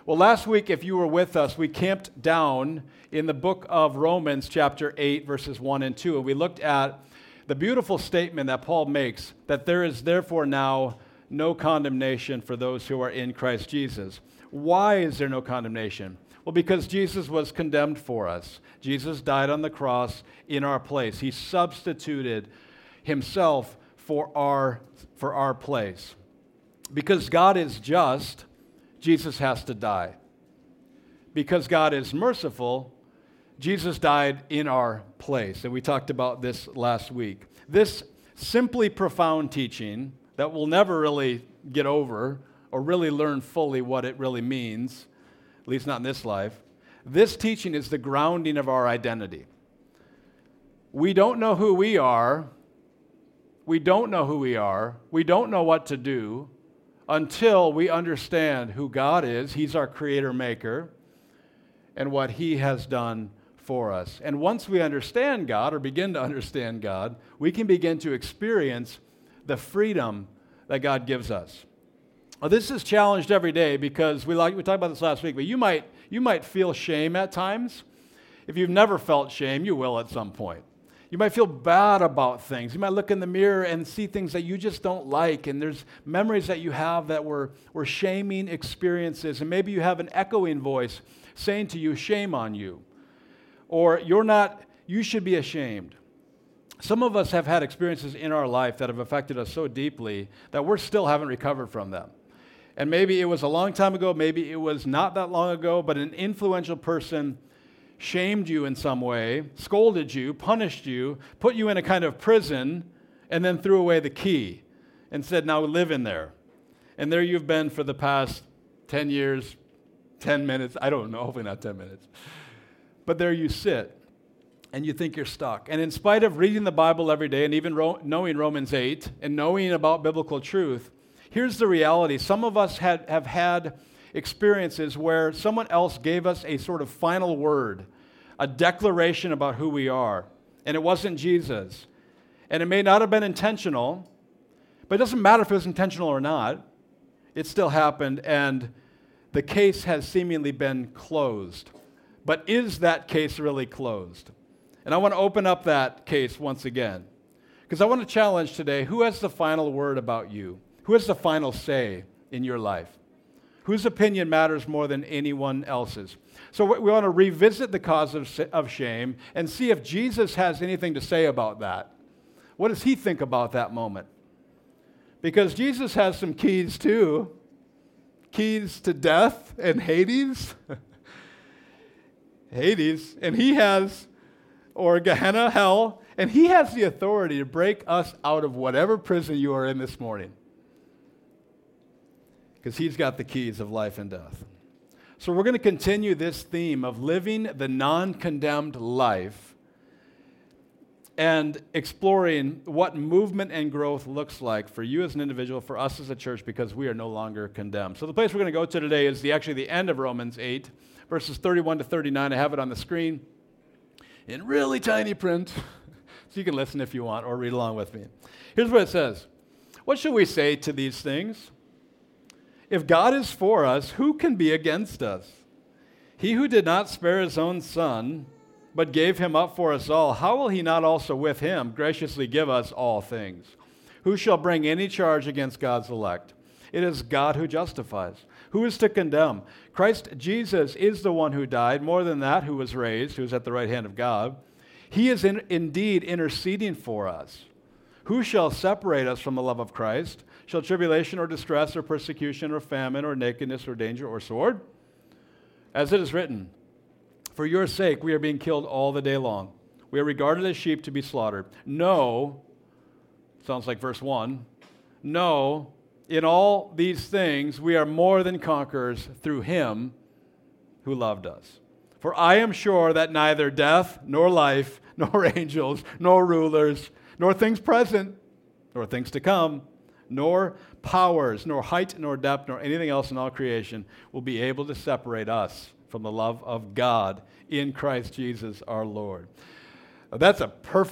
Well, last week, if you were with us, we camped down in the book of Romans, chapter 8, verses 1 and 2, and we looked at the beautiful statement that Paul makes that there is therefore now no condemnation for those who are in Christ Jesus. Why is there no condemnation? Well, because Jesus was condemned for us. Jesus died on the cross in our place. He substituted himself for our place. Because God is just, Jesus has to die. Because God is merciful, Jesus died in our place. And we talked about this last week. This simply profound teaching that we'll never really get over or really learn fully what it really means, at least not in this life. This teaching is the grounding of our identity. We don't know who we are. We don't know who we are. We don't know what to do until we understand who God is. He's our creator maker and what he has done for us. And once we understand God or begin to understand God, we can begin to experience the freedom that God gives us. Well, this is challenged every day because we talked about this last week, but you might feel shame at times. If you've never felt shame, you will at some point. You might feel bad about things. You might look in the mirror and see things that you just don't like, and there's memories that you have that were shaming experiences, and maybe you have an echoing voice saying to you, shame on you, or you should be ashamed. Some of us have had experiences in our life that have affected us so deeply that we still haven't recovered from them. And maybe it was a long time ago, maybe it was not that long ago, but an influential person shamed you in some way, scolded you, punished you, put you in a kind of prison, and then threw away the key and said, now live in there. And there you've been for the past 10 years, 10 minutes, I don't know, hopefully not 10 minutes. But there you sit, and you think you're stuck. And in spite of reading the Bible every day and even knowing Romans 8 and knowing about biblical truth, here's the reality. Some of us have had experiences where someone else gave us a sort of final word, a declaration about who we are, and it wasn't Jesus. And it may not have been intentional, but it doesn't matter if it was intentional or not. It still happened, and the case has seemingly been closed. But is that case really closed? And I want to open up that case once again, because I want to challenge today, who has the final word about you? Who has the final say in your life? Whose opinion matters more than anyone else's? So we want to revisit the cause of shame and see if Jesus has anything to say about that. What does he think about that moment? Because Jesus has some keys too. Keys to death and Hades. Hades. And he has, or Gehenna, hell, and he has the authority to break us out of whatever prison you are in this morning. Because he's got the keys of life and death. So we're going to continue this theme of living the non-condemned life and exploring what movement and growth looks like for you as an individual, for us as a church, because we are no longer condemned. So the place we're going to go to today is actually the end of Romans 8, verses 31 to 39. I have it on the screen in really tiny print, so you can listen if you want or read along with me. Here's what it says. What shall we say to these things? If God is for us, who can be against us? He who did not spare his own son, but gave him up for us all, how will he not also with him graciously give us all things? Who shall bring any charge against God's elect? It is God who justifies. Who is to condemn? Christ Jesus is the one who died, more than that, who was raised, who is at the right hand of God. He is indeed interceding for us. Who shall separate us from the love of Christ? Shall tribulation or distress or persecution or famine or nakedness or danger or sword? As it is written, for your sake we are being killed all the day long. We are regarded as sheep to be slaughtered. No, sounds like verse 1, no, in all these things we are more than conquerors through him who loved us. For I am sure that neither death nor life nor angels nor rulers nor things present nor things to come, nor powers, nor height, nor depth, nor anything else in all creation will be able to separate us from the love of God in Christ Jesus our Lord. That's a perfect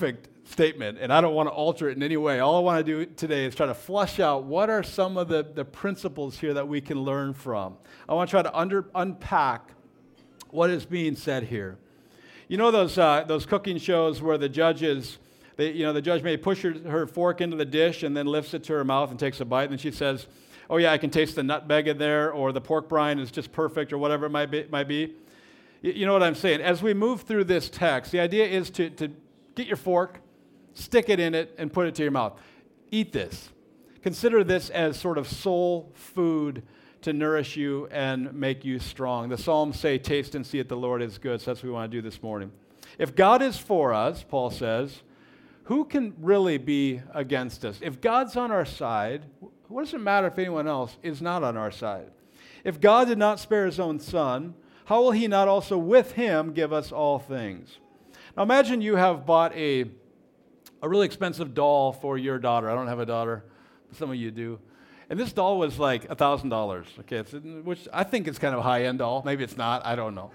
statement, and I don't want to alter it in any way. All I want to do today is try to flush out what are some of the principles here that we can learn from. I want to try to unpack what is being said here. You know those cooking shows where the judges, the judge may push her fork into the dish and then lifts it to her mouth and takes a bite, and then she says, "Oh yeah, I can taste the nutmeg in there," or "the pork brine is just perfect," or whatever it might be. You know what I'm saying? As we move through this text, the idea is to get your fork, stick it in it, and put it to your mouth. Eat this. Consider this as sort of soul food to nourish you and make you strong. The Psalms say, "Taste and see that the Lord is good." So that's what we want to do this morning. If God is for us, Paul says, who can really be against us? If God's on our side, what does it matter if anyone else is not on our side? If God did not spare his own son, how will he not also with him give us all things? Now imagine you have bought a really expensive doll for your daughter. I don't have a daughter, but some of you do. And this doll was like $1,000, okay, which I think is kind of a high-end doll. Maybe it's not, I don't know.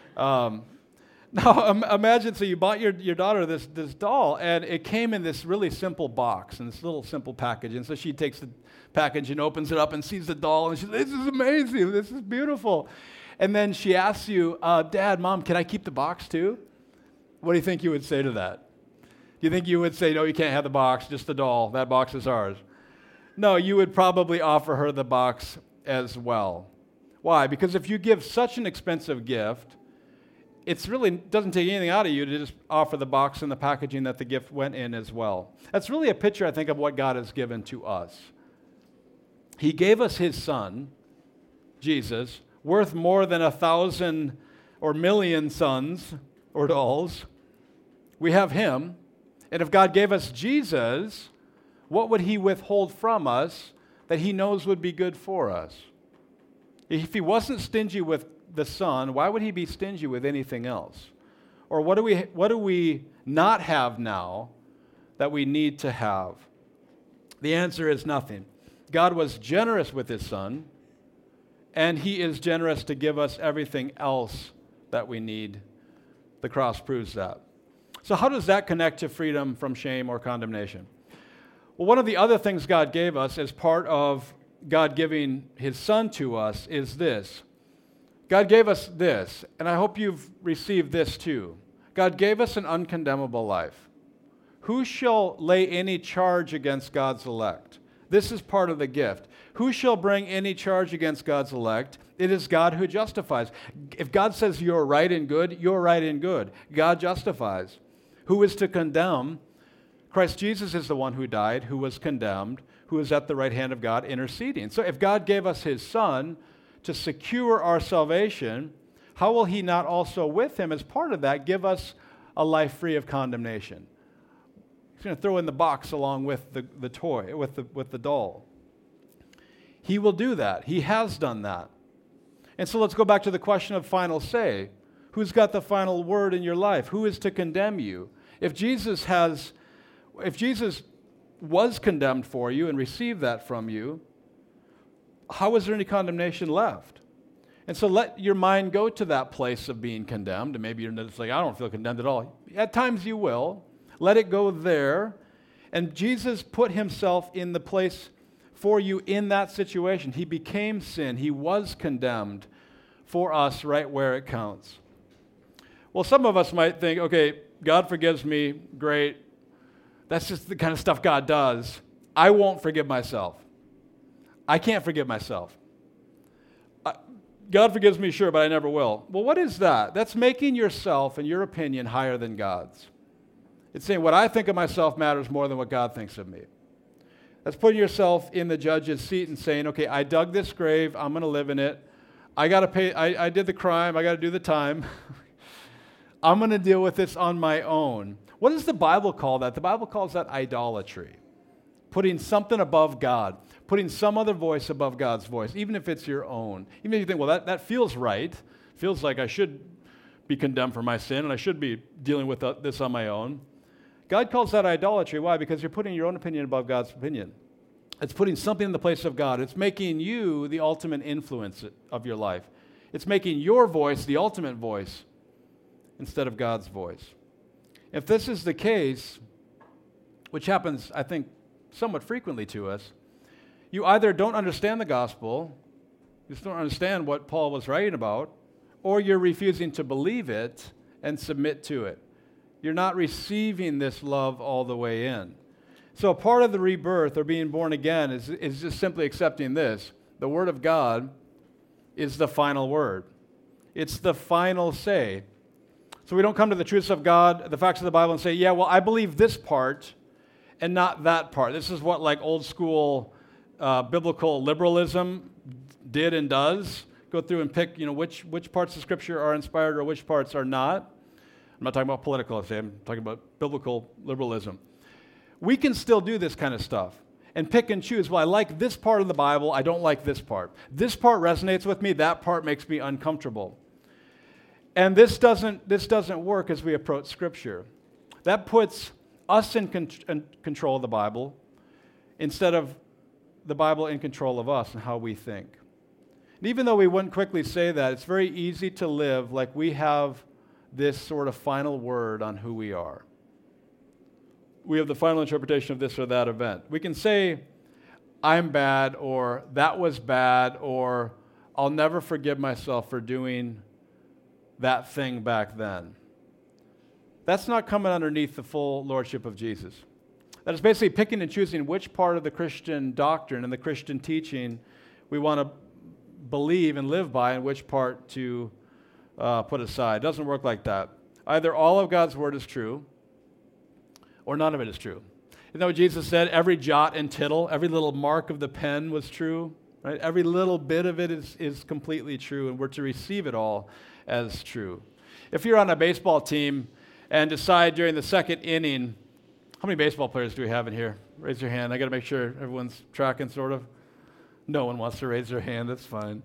Now imagine, so you bought your daughter this doll, and it came in this really simple box, in this little simple package. And so she takes the package and opens it up and sees the doll, and she says, "This is amazing, this is beautiful." And then she asks you, "Dad, Mom, can I keep the box too?" What do you think you would say to that? Do you think you would say, "No, you can't have the box, just the doll. That box is ours"? No, you would probably offer her the box as well. Why? Because if you give such an expensive gift, it really doesn't take anything out of you to just offer the box and the packaging that the gift went in as well. That's really a picture, I think, of what God has given to us. He gave us his son, Jesus, worth more than 1,000 or million sons or dolls. We have him. And if God gave us Jesus, what would he withhold from us that he knows would be good for us? If he wasn't stingy with the Son, why would he be stingy with anything else? Or what do we not have now that we need to have? The answer is nothing. God was generous with his Son, and he is generous to give us everything else that we need. The cross proves that. So how does that connect to freedom from shame or condemnation? Well, one of the other things God gave us as part of God giving his Son to us is this. God gave us this, and I hope you've received this too. God gave us an uncondemnable life. Who shall lay any charge against God's elect? This is part of the gift. Who shall bring any charge against God's elect? It is God who justifies. If God says you're right and good, you're right and good. God justifies. Who is to condemn? Christ Jesus is the one who died, who was condemned, who is at the right hand of God interceding. So if God gave us his Son to secure our salvation, how will he not also with him, as part of that, give us a life free of condemnation? He's going to throw in the box along with the toy, with the doll. He will do that. He has done that. And so let's go back to the question of final say. Who's got the final word in your life? Who is to condemn you? If Jesus was condemned for you and received that from you, how is there any condemnation left? And so let your mind go to that place of being condemned. And maybe you're just like, I don't feel condemned at all. At times you will. Let it go there. And Jesus put himself in the place for you in that situation. He became sin. He was condemned for us right where it counts. Well, some of us might think, okay, God forgives me. Great. That's just the kind of stuff God does. I won't forgive myself. I can't forgive myself. God forgives me, sure, but I never will. Well, what is that? That's making yourself and your opinion higher than God's. It's saying what I think of myself matters more than what God thinks of me. That's putting yourself in the judge's seat and saying, okay, I dug this grave, I'm going to live in it. I got to pay, I did the crime, I got to do the time. I'm going to deal with this on my own. What does the Bible call that? The Bible calls that idolatry. Putting something above God. Putting some other voice above God's voice, even if it's your own. Even if you think, well, that feels right. Feels like I should be condemned for my sin and I should be dealing with this on my own. God calls that idolatry. Why? Because you're putting your own opinion above God's opinion. It's putting something in the place of God. It's making you the ultimate influence of your life. It's making your voice the ultimate voice instead of God's voice. If this is the case, which happens, I think, somewhat frequently to us, you either don't understand the gospel, you just don't understand what Paul was writing about, or you're refusing to believe it and submit to it. You're not receiving this love all the way in. So part of the rebirth or being born again is just simply accepting this. The Word of God is the final word. It's the final say. So we don't come to the truths of God, the facts of the Bible, and say, yeah, well, I believe this part and not that part. This is what like old school biblical liberalism did and does. Go through and pick, which parts of Scripture are inspired or which parts are not. I'm not talking about political, I'm talking about biblical liberalism. We can still do this kind of stuff and pick and choose. Well, I like this part of the Bible, I don't like this part. This part resonates with me, that part makes me uncomfortable. And this doesn't work as we approach Scripture. That puts us in control of the Bible instead of the Bible in control of us and how we think. And even though we wouldn't quickly say that, it's very easy to live like we have this sort of final word on who we are. We have the final interpretation of this or that event. We can say, I'm bad, or that was bad, or I'll never forgive myself for doing that thing back then. That's not coming underneath the full lordship of Jesus. That is basically picking and choosing which part of the Christian doctrine and the Christian teaching we want to believe and live by and which part to put aside. It doesn't work like that. Either all of God's word is true or none of it is true. You know what Jesus said? Every jot and tittle, every little mark of the pen was true. Right? Every little bit of it is completely true, and we're to receive it all as true. If you're on a baseball team and decide during the second inning, how many baseball players do we have in here? Raise your hand. I got to make sure everyone's tracking, sort of. No one wants to raise their hand. That's fine.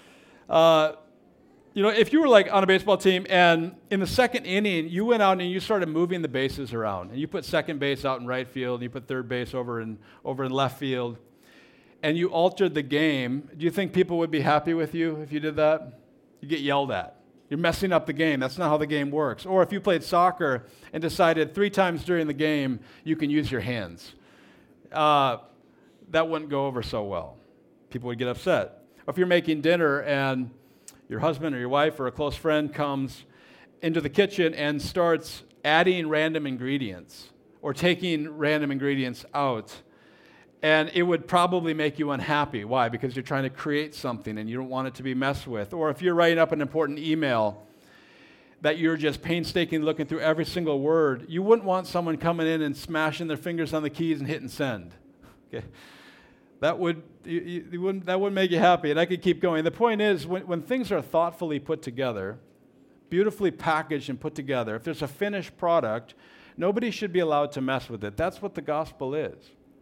If you were like on a baseball team and in the second inning, you went out and you started moving the bases around, and you put second base out in right field, and you put third base over in left field, and you altered the game, do you think people would be happy with you if you did that? You get yelled at. You're messing up the game. That's not how the game works. Or if you played soccer and decided 3 times during the game you can use your hands, that wouldn't go over so well. People would get upset. Or if you're making dinner and your husband or your wife or a close friend comes into the kitchen and starts adding random ingredients or taking random ingredients out, and it would probably make you unhappy. Why? Because you're trying to create something and you don't want it to be messed with. Or if you're writing up an important email that you're just painstakingly looking through every single word, you wouldn't want someone coming in and smashing their fingers on the keys and hitting send. Okay? That wouldn't make you happy, and I could keep going. The point is, when things are thoughtfully put together, beautifully packaged and put together, if there's a finished product, nobody should be allowed to mess with it. That's what the gospel is.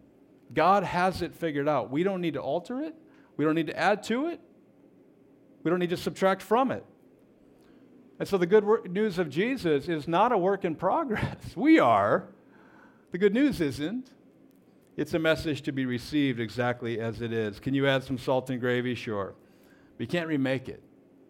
God has it figured out. We don't need to alter it. We don't need to add to it. We don't need to subtract from it. And so the good news of Jesus is not a work in progress. We are. The good news isn't. It's a message to be received exactly as it is. Can you add some salt and gravy? Sure. But you can't remake it.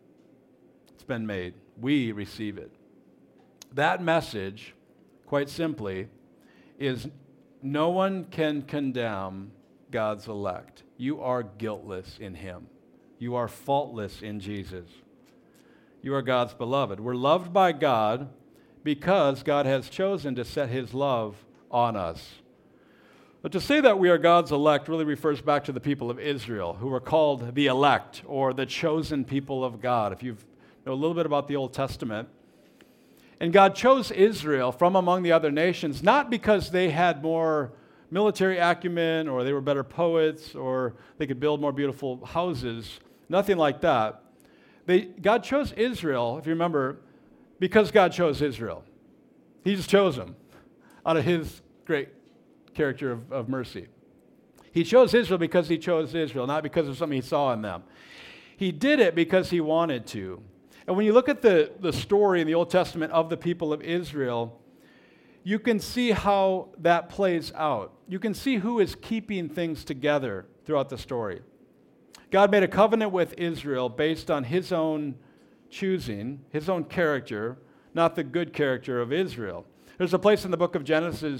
It's been made. We receive it. That message, quite simply, is no one can condemn God's elect. You are guiltless in Him. You are faultless in Jesus. You are God's beloved. We're loved by God because God has chosen to set His love on us. But to say that we are God's elect really refers back to the people of Israel, who were called the elect or the chosen people of God. If you know a little bit about the Old Testament, and God chose Israel from among the other nations, not because they had more military acumen or they were better poets or they could build more beautiful houses, nothing like that. God chose Israel, if you remember, because God chose Israel. He just chose them out of His great character of mercy. He chose Israel because He chose Israel, not because of something He saw in them. He did it because He wanted to. And when you look at the story in the Old Testament of the people of Israel, you can see how that plays out. You can see who is keeping things together throughout the story. God made a covenant with Israel based on His own choosing, His own character, not the good character of Israel. There's a place in the book of Genesis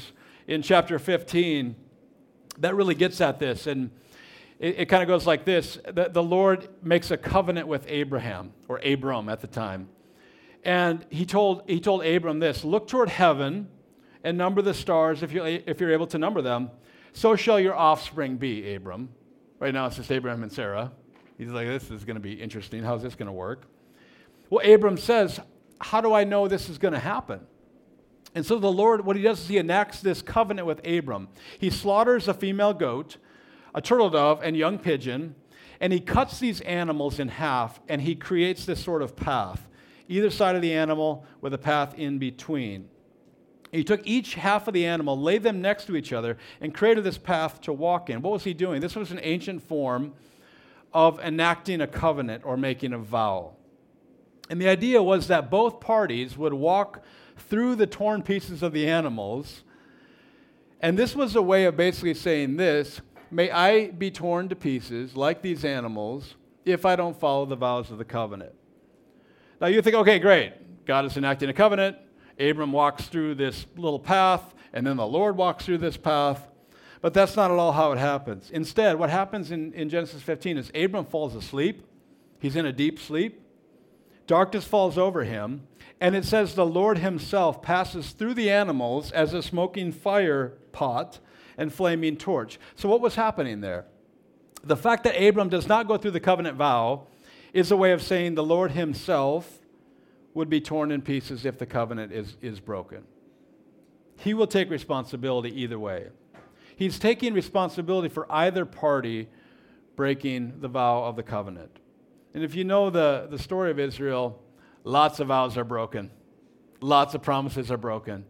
in chapter 15 that really gets at this. And it kind of goes like this. The Lord makes a covenant with Abraham, or Abram at the time. And he told Abram this: look toward heaven and number the stars if you're able to number them. So shall your offspring be, Abram. Right now it's just Abraham and Sarah. He's like, this is going to be interesting. How's this going to work? Well, Abram says, how do I know this is going to happen? And so the Lord, what he does is he enacts this covenant with Abram. He slaughters a female goat, a turtle dove, and young pigeon, and he cuts these animals in half, and he creates this sort of path, either side of the animal with a path in between. He took each half of the animal, laid them next to each other, and created this path to walk in. What was he doing? This was an ancient form of enacting a covenant or making a vow. And the idea was that both parties would walk through the torn pieces of the animals, and this was a way of basically saying this: may I be torn to pieces like these animals if I don't follow the vows of the covenant. Now you think, okay, great. God is enacting a covenant. Abram walks through this little path, and then the Lord walks through this path. But that's not at all how it happens. Instead, what happens in Genesis 15 is Abram falls asleep. He's in a deep sleep. Darkness falls over him. And it says the Lord himself passes through the animals as a smoking fire pot and flaming torch. So what was happening there? The fact that Abram does not go through the covenant vow is a way of saying the Lord himself would be torn in pieces if the covenant is broken. He will take responsibility either way. He's taking responsibility for either party breaking the vow of the covenant. And if you know the story of Israel, lots of vows are broken. Lots of promises are broken.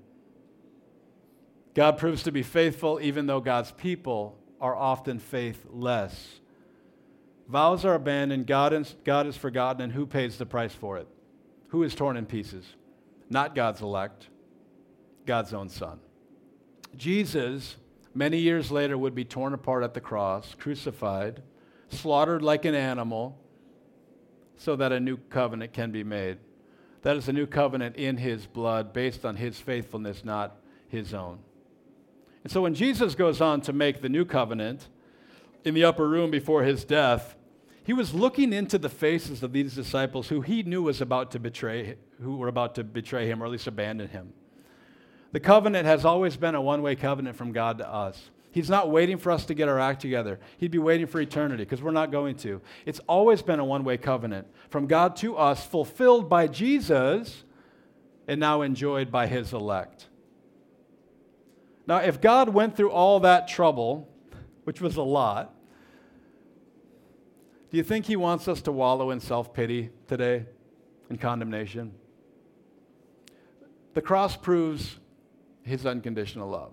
God proves to be faithful even though God's people are often faithless. Vows are abandoned, God is forgotten, and who pays the price for it? Who is torn in pieces? Not God's elect, God's own Son. Jesus, many years later, would be torn apart at the cross, crucified, slaughtered like an animal, so that a new covenant can be made. That is a new covenant in his blood, based on his faithfulness, not his own. And so when Jesus goes on to make the new covenant in the upper room before his death, he was looking into the faces of these disciples who he knew who were about to betray him, or at least abandon him. The covenant has always been a one-way covenant from God to us. He's not waiting for us to get our act together. He'd be waiting for eternity, because we're not going to. It's always been a one-way covenant from God to us, fulfilled by Jesus and now enjoyed by his elect. Now, if God went through all that trouble, which was a lot, do you think he wants us to wallow in self-pity today, in condemnation? The cross proves his unconditional love.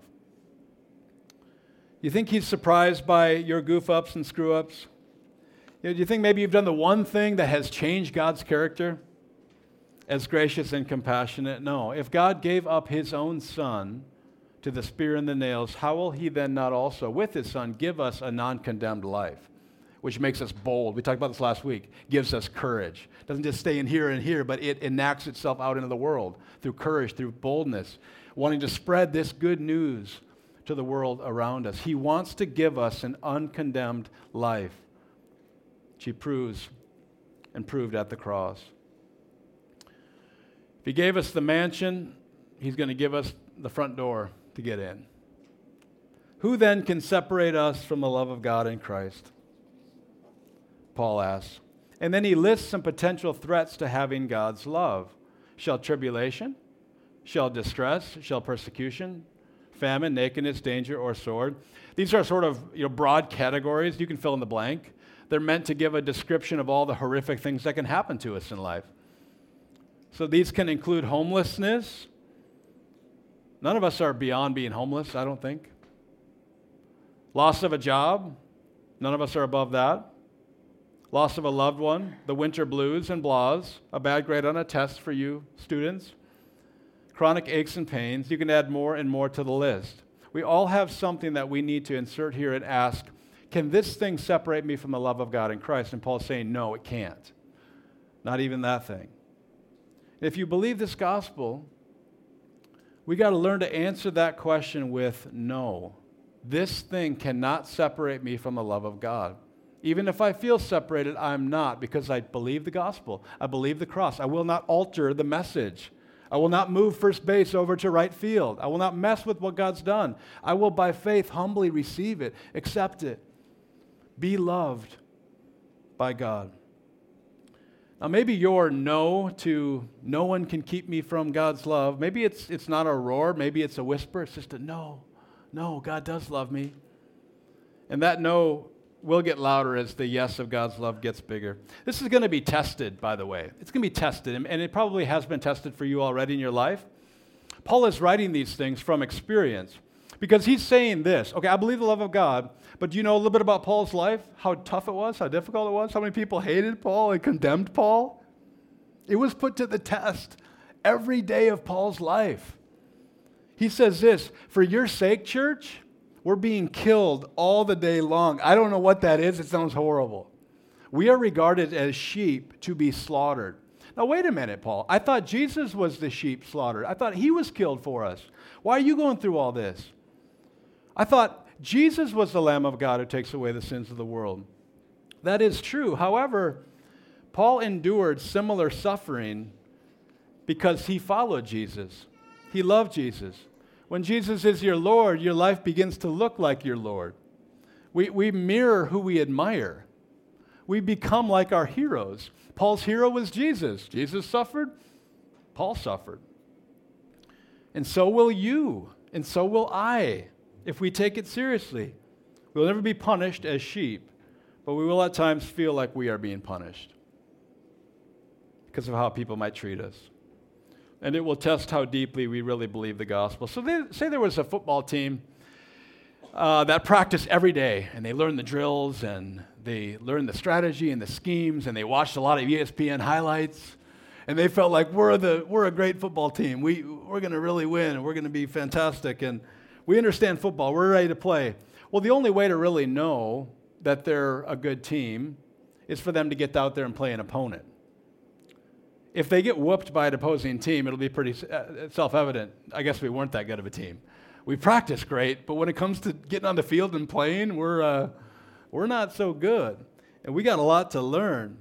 You think he's surprised by your goof-ups and screw-ups? Do you think maybe you've done the one thing that has changed God's character? As gracious and compassionate? No. If God gave up his own Son to the spear and the nails, how will he then not also, with his Son, give us a non-condemned life? Which makes us bold. We talked about this last week. Gives us courage. Doesn't just stay in here and here, but it enacts itself out into the world through courage, through boldness, wanting to spread this good news to the world around us. He wants to give us an uncondemned life, which he proves and proved at the cross. If he gave us the mansion, he's going to give us the front door to get in. Who then can separate us from the love of God in Christ? Paul asks. And then he lists some potential threats to having God's love. Shall tribulation? Shall distress? Shall persecution? Famine, nakedness, danger, or sword? These are sort of broad categories. You can fill in the blank. They're meant to give a description of all the horrific things that can happen to us in life. So these can include homelessness. None of us are beyond being homeless, I don't think. Loss of a job. None of us are above that. Loss of a loved one, the winter blues and blahs, a bad grade on a test for you students, chronic aches and pains. You can add more and more to the list. We all have something that we need to insert here and ask, can this thing separate me from the love of God in Christ? And Paul's saying, no, it can't. Not even that thing. If you believe this gospel, We got to learn to answer that question with no. This thing cannot separate me from the love of God. Even if I feel separated, I'm not, because I believe the gospel. I believe the cross. I will not alter the message. I will not move first base over to right field. I will not mess with what God's done. I will, by faith, humbly receive it, accept it, be loved by God. Now, maybe your no to no one can keep me from God's love, maybe it's not a roar, maybe it's a whisper. It's just a no, God does love me. And that no will get louder as the yes of God's love gets bigger. This is going to be tested, by the way. It's going to be tested, and it probably has been tested for you already in your life. Paul is writing these things from experience because he's saying this. Okay, I believe the love of God, but do you know a little bit about Paul's life? How tough it was, how difficult it was, how many people hated Paul and condemned Paul? It was put to the test every day of Paul's life. He says this, for your sake, church, we're being killed all the day long. I don't know what that is. It sounds horrible. We are regarded as sheep to be slaughtered. Now, wait a minute, Paul. I thought Jesus was the sheep slaughtered. I thought he was killed for us. Why are you going through all this? I thought Jesus was the Lamb of God who takes away the sins of the world. That is true. However, Paul endured similar suffering because he followed Jesus. He loved Jesus. When Jesus is your Lord, your life begins to look like your Lord. We mirror who we admire. We become like our heroes. Paul's hero was Jesus. Jesus suffered, Paul suffered. And so will you, and so will I, if we take it seriously. We'll never be punished as sheep, but we will at times feel like we are being punished because of how people might treat us. And it will test how deeply we really believe the gospel. So say there was a football team that practiced every day, and they learned the drills, and they learned the strategy and the schemes, and they watched a lot of ESPN highlights, and they felt like we're a great football team. We're going to really win, and we're going to be fantastic, and we understand football. We're ready to play. Well, the only way to really know that they're a good team is for them to get out there and play an opponent. If they get whooped by an opposing team, it'll be pretty self-evident. I guess we weren't that good of a team. We practice great, but when it comes to getting on the field and playing, we're not so good. And we got a lot to learn.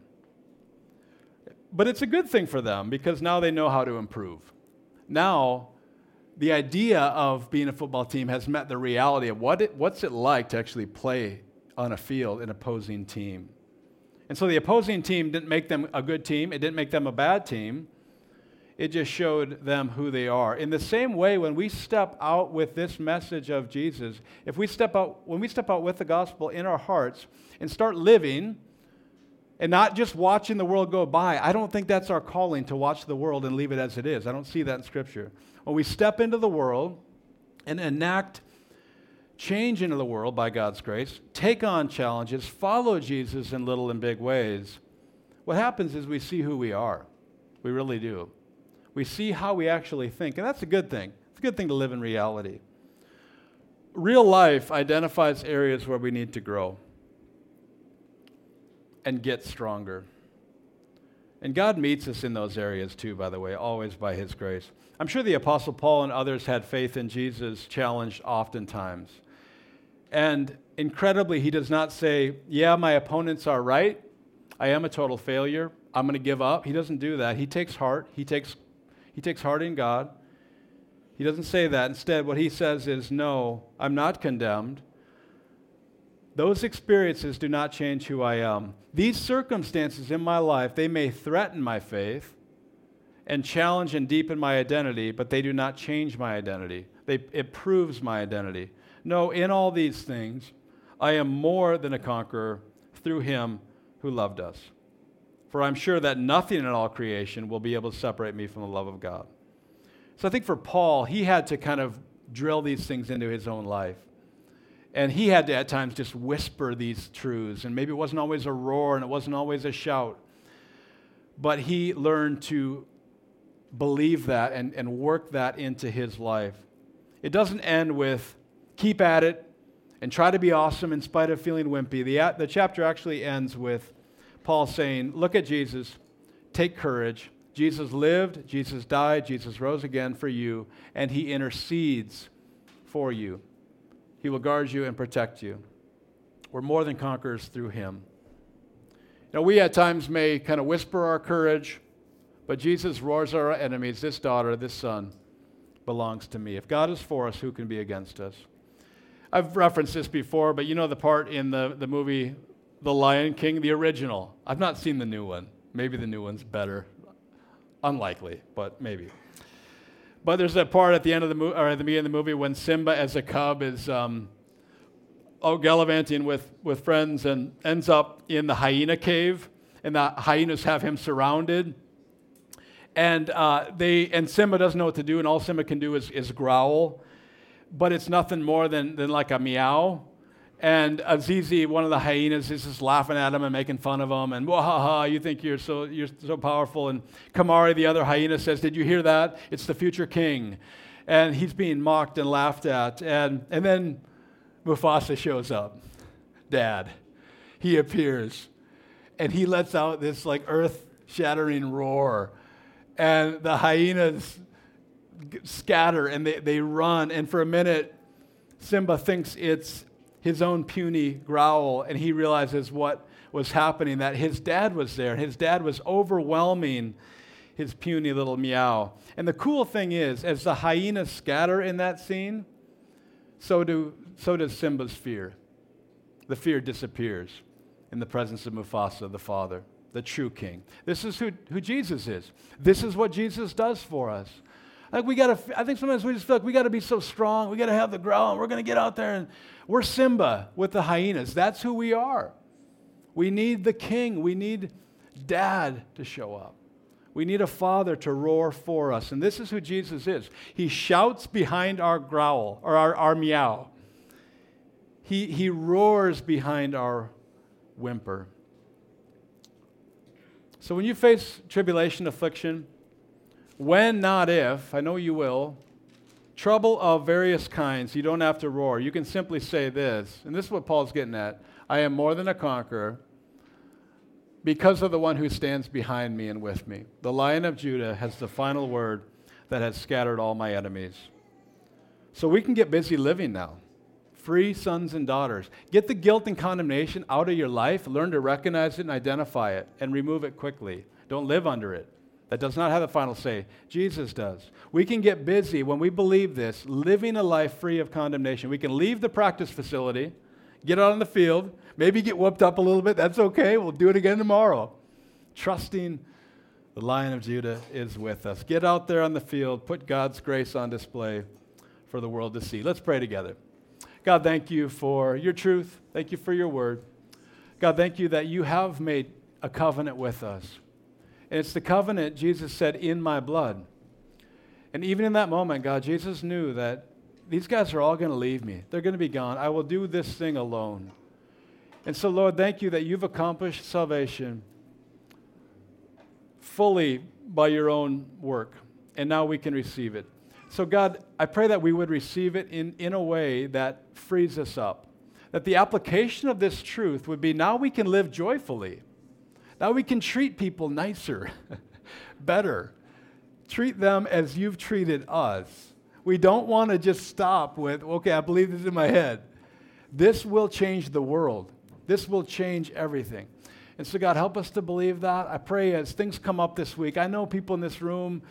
But it's a good thing for them because now they know how to improve. Now, the idea of being a football team has met the reality of what's it like to actually play on a field an opposing team. And so the opposing team didn't make them a good team. It didn't make them a bad team. It just showed them who they are. In the same way, when we step out with this message of Jesus, when we step out with the gospel in our hearts and start living and not just watching the world go by, I don't think that's our calling to watch the world and leave it as it is. I don't see that in Scripture. When we step into the world and enact change into the world by God's grace, take on challenges, follow Jesus in little and big ways, what happens is we see who we are. We really do. We see how we actually think, and that's a good thing. It's a good thing to live in reality. Real life identifies areas where we need to grow and get stronger. And God meets us in those areas too, by the way, always by His grace. I'm sure the Apostle Paul and others had faith in Jesus challenged oftentimes. And incredibly, he does not say, yeah, my opponents are right. I am a total failure. I'm going to give up. He doesn't do that. He takes heart. He takes heart in God. He doesn't say that. Instead, what he says is, no, I'm not condemned. Those experiences do not change who I am. These circumstances in my life, they may threaten my faith and challenge and deepen my identity, but they do not change my identity. It proves my identity. No, in all these things, I am more than a conqueror through Him who loved us. For I'm sure that nothing in all creation will be able to separate me from the love of God. So I think for Paul, he had to kind of drill these things into his own life. And he had to at times just whisper these truths. And maybe it wasn't always a roar and it wasn't always a shout. But he learned to believe that and work that into his life. It doesn't end with keep at it and try to be awesome in spite of feeling wimpy. The chapter actually ends with Paul saying, look at Jesus, take courage, Jesus lived, Jesus died, Jesus rose again for you, and he intercedes for you. He will guard you and protect you. We're more than conquerors through him. You know, we at times may kind of whisper our courage, but Jesus roars at our enemies. This daughter, this son belongs to me. If God is for us, who can be against us? I've referenced this before, but you know the part in the movie The Lion King, the original. I've not seen the new one. Maybe the new one's better. Unlikely, but maybe. But there's that part at the end of the movie, or at the beginning of the movie, when Simba, as a cub, is gallivanting with friends and ends up in the hyena cave, and the hyenas have him surrounded. And Simba doesn't know what to do, and all Simba can do is growl, but it's nothing more than like a meow. And Azizi, one of the hyenas, is just laughing at him and making fun of him, and wahaha, you think you're so powerful. And Kamari, the other hyena, says, "Did you hear that? It's the future king." And he's being mocked and laughed at. And then Mufasa shows up, Dad. He appears, and he lets out this like earth-shattering roar, and the hyenas scatter and they run. And for a minute, Simba thinks it's his own puny growl, and he realizes what was happening, that his dad was there. His dad was overwhelming his puny little meow. And the cool thing is, as the hyenas scatter in that scene, so does Simba's fear. The fear disappears in the presence of Mufasa, the father, the true king. This is who Jesus is. This is what Jesus does for us. I think sometimes we just feel like we got to be so strong. We got to have the growl. We're going to get out there, and we're Simba with the hyenas. That's who we are. We need the king. We need Dad to show up. We need a father to roar for us. And this is who Jesus is. He shouts behind our growl, or our meow. He roars behind our whimper. So when you face tribulation, affliction, when, not if, I know you will, trouble of various kinds, you don't have to roar. You can simply say this, and this is what Paul's getting at. I am more than a conqueror because of the one who stands behind me and with me. The Lion of Judah has the final word that has scattered all my enemies. So we can get busy living now. Free sons and daughters. Get the guilt and condemnation out of your life. Learn to recognize it and identify it and remove it quickly. Don't live under it. That does not have the final say. Jesus does. We can get busy when we believe this, living a life free of condemnation. We can leave the practice facility, get out on the field, maybe get whooped up a little bit. That's okay. We'll do it again tomorrow. Trusting the Lion of Judah is with us. Get out there on the field. Put God's grace on display for the world to see. Let's pray together. God, thank you for your truth. Thank you for your word. God, thank you that you have made a covenant with us. And it's the covenant, Jesus said, in my blood. And even in that moment, God, Jesus knew that these guys are all going to leave me. They're going to be gone. I will do this thing alone. And so, Lord, thank you that you've accomplished salvation fully by your own work. And now we can receive it. So, God, I pray that we would receive it in a way that frees us up. That the application of this truth would be now we can live joyfully. Now we can treat people nicer, better. Treat them as you've treated us. We don't want to just stop with, okay, I believe this in my head. This will change the world. This will change everything. And so, God, help us to believe that. I pray as things come up this week, I know people in this room,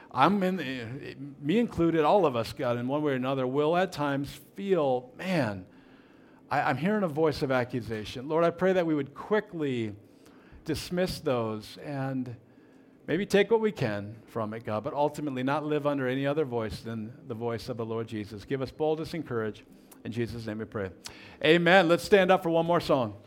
me included, all of us, God, in one way or another, will at times feel, man, I'm hearing a voice of accusation. Lord, I pray that we would quickly dismiss those and maybe take what we can from it, God, but ultimately not live under any other voice than the voice of the Lord Jesus. Give us boldness and courage. In Jesus' name we pray. Amen. Let's stand up for one more song.